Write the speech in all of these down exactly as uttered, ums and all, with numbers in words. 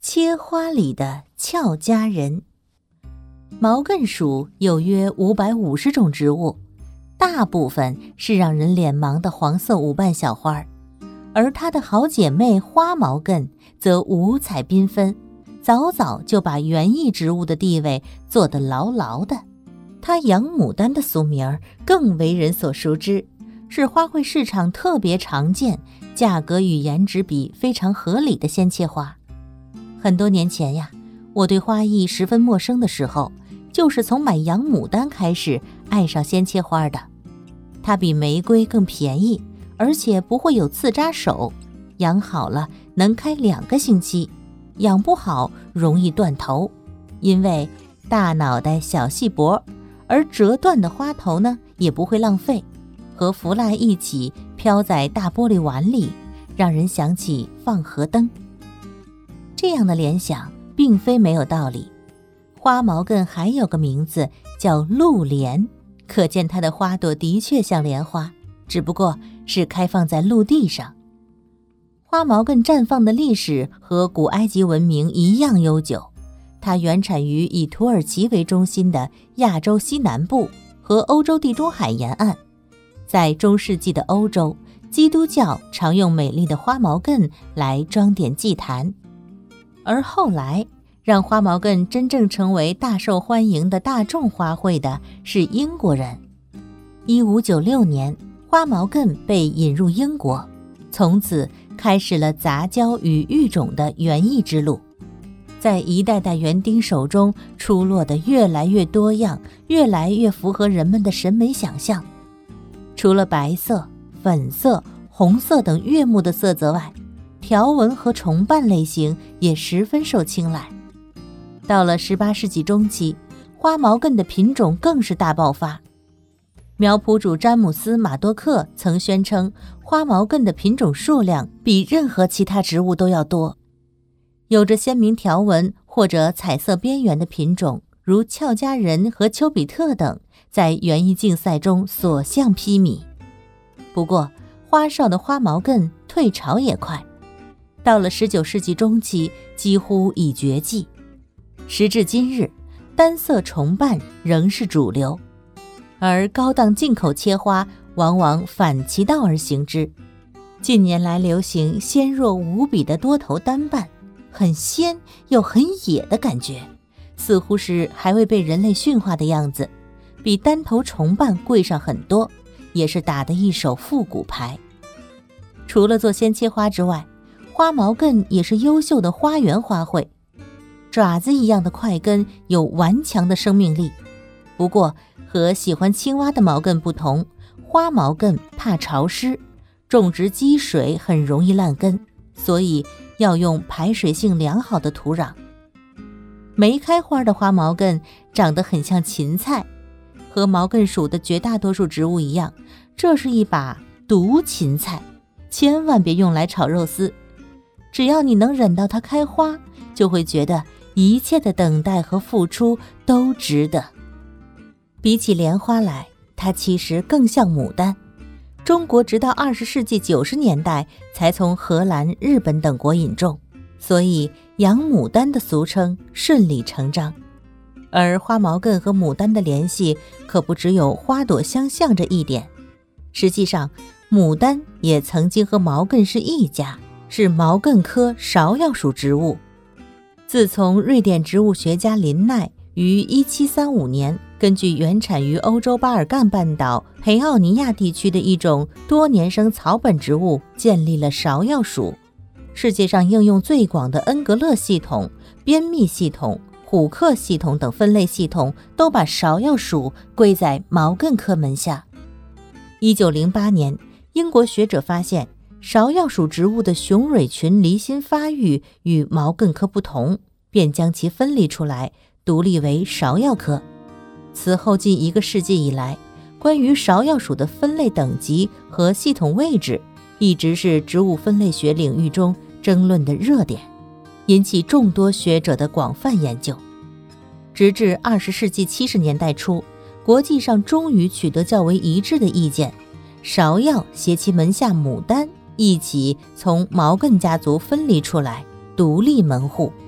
切花里的俏佳人。毛茛属有约五百五十种植物，大部分是让人脸盲的黄色五瓣小花，而它的好姐妹花毛茛则五彩缤纷，早早就把园艺植物的地位做得牢牢的。它洋牡丹的俗名更为人所熟知，是花卉市场特别常见，价格与颜值比非常合理的鲜切花。很多年前呀，我对花艺十分陌生的时候，就是从买洋牡丹开始爱上鲜切花的。它比玫瑰更便宜，而且不会有刺扎手，养好了能开两个星期，养不好容易断头，因为大脑袋小细脖，而折断的花头呢也不会浪费，和福蜡一起飘在大玻璃碗里，让人想起放河灯。这样的联想并非没有道理。花毛茛还有个名字叫陆莲，可见它的花朵的确像莲花，只不过是开放在陆地上。花毛茛绽放的历史和古埃及文明一样悠久，它原产于以土耳其为中心的亚洲西南部和欧洲地中海沿岸。在中世纪的欧洲，基督教常用美丽的花毛茛来装点祭坛，而后来让花毛茛真正成为大受欢迎的大众花卉的是英国人。一五九六年，花毛茛被引入英国，从此开始了杂交与育种的园艺之路。在一代代园丁手中出落得越来越多样，越来越符合人们的审美想象。除了白色、粉色、红色等悦目的色泽外，条纹和重瓣类型也十分受青睐。到了十八世纪中期，花毛茛的品种更是大爆发。苗圃主詹姆斯·马多克曾宣称，花毛茛的品种数量比任何其他植物都要多。有着鲜明条纹或者彩色边缘的品种，如俏佳人和丘比特等，在园艺竞赛中所向披靡。不过，花哨的花毛茛退潮也快，到了十九世纪中期，几乎已绝迹。时至今日，单色重瓣仍是主流，而高档进口切花往往反其道而行之。近年来流行纤弱无比的多头单瓣，很鲜又很野的感觉，似乎是还未被人类驯化的样子，比单头重瓣贵上很多，也是打的一手复古牌。除了做鲜切花之外，花毛茛也是优秀的花园花卉。爪子一样的块根有顽强的生命力，不过和喜欢青蛙的毛茛不同，花毛茛怕潮湿，种植积水很容易烂根，所以要用排水性良好的土壤。没开花的花毛茛长得很像芹菜，和毛茛属的绝大多数植物一样，这是一把毒芹菜，千万别用来炒肉丝。只要你能忍到它开花，就会觉得一切的等待和付出都值得。比起莲花来，它其实更像牡丹。中国直到二十世纪九十年代才从荷兰、日本等国引种，所以洋牡丹的俗称顺理成章。而花毛茛和牡丹的联系可不只有花朵相像这一点，实际上牡丹也曾经和毛茛是一家，是毛茛科芍药属植物。自从瑞典植物学家林奈于一七三五年根据原产于欧洲巴尔干半岛培奥尼亚地区的一种多年生草本植物建立了芍药属，世界上应用最广的恩格勒系统、编密系统、虎克系统等分类系统都把芍药属归在毛茛科门下。一九零八年，英国学者发现芍药属植物的雄蕊群离心发育与毛茛科不同，便将其分离出来，独立为芍药科。此后近一个世纪以来，关于芍药属的分类等级和系统位置一直是植物分类学领域中争论的热点，引起众多学者的广泛研究。直至二十世纪七十年代初，国际上终于取得较为一致的意见，芍药携其门下牡丹一起从毛茛家族分离出来，独立门户，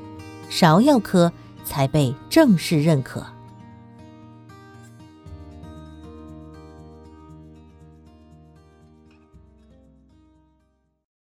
芍药科才被正式认可。